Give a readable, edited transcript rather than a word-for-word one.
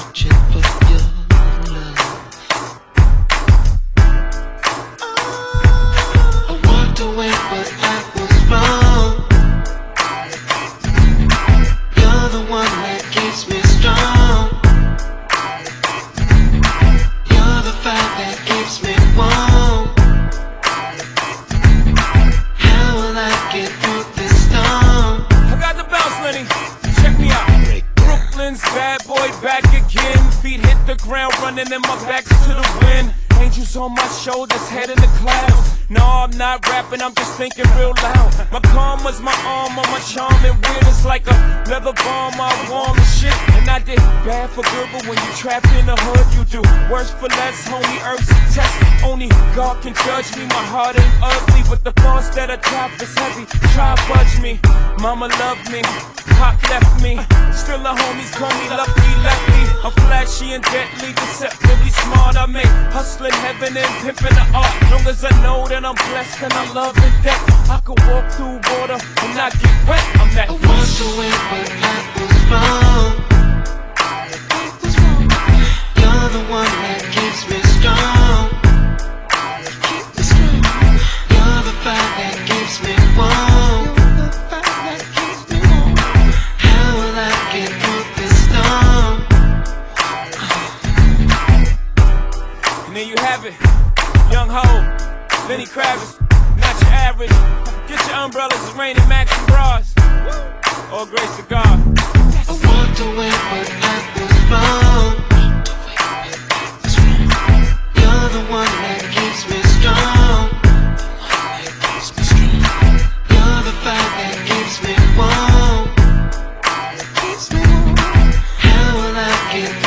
searching for your love. I walked away, but I was wrong. You're the one that keeps me strong. You're the fire that keeps me warm. How will I get through this storm? I got the bounce, Lenny. Check me out. Brooklyn's bad boy back again. Feet hit the ground, running and my back's to the wind. Angels on my shoulders, head in the clouds. No, I'm not rapping, I'm just thinking real loud. My karma's my arm on my charm, and weird, it's like a leather bomb, I warm and shit. And I did bad for good, but when you trapped in the hood, you do worse for less, homie. Earth's a test, only God can judge me. My heart ain't ugly, but the thoughts that I top is heavy. Try budge me, mama loved me, Pop left me. Still the homies call me lucky, left me. I'm flashy and deadly, deceptively smart. I make hustling heaven and pimping the art. Long as I know that I'm blessed and I love and that I can walk through water and not get wet. I'm that I walked away, but I was wrong. You're the one that keeps me strong. You're the fire that keeps me warm. How will I get through this storm? And there you have it, Young Ho, Lenny Kravitz, not your average. Get your umbrellas, it's raining Max and bras. All grace to God. I walked away, but I was wrong. You're the one that keeps me strong. You're the fire that keeps me warm. How will I get